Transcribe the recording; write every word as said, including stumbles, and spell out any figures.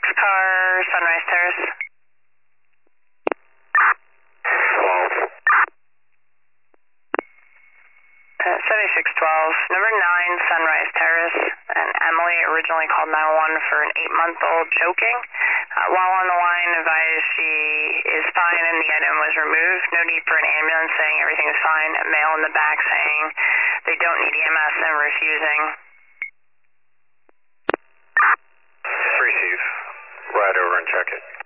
car, Sunrise Terrace. twelve. Uh, seventy-six twelve, number nine, Sunrise Terrace, and Emily originally called nine one one for an eight-month-old choking. Uh, while on the line, advised she is fine and the item was removed. No need for an ambulance, saying everything is fine. A male in the back saying they don't need E M S and refusing. Receive. Ride over and check it.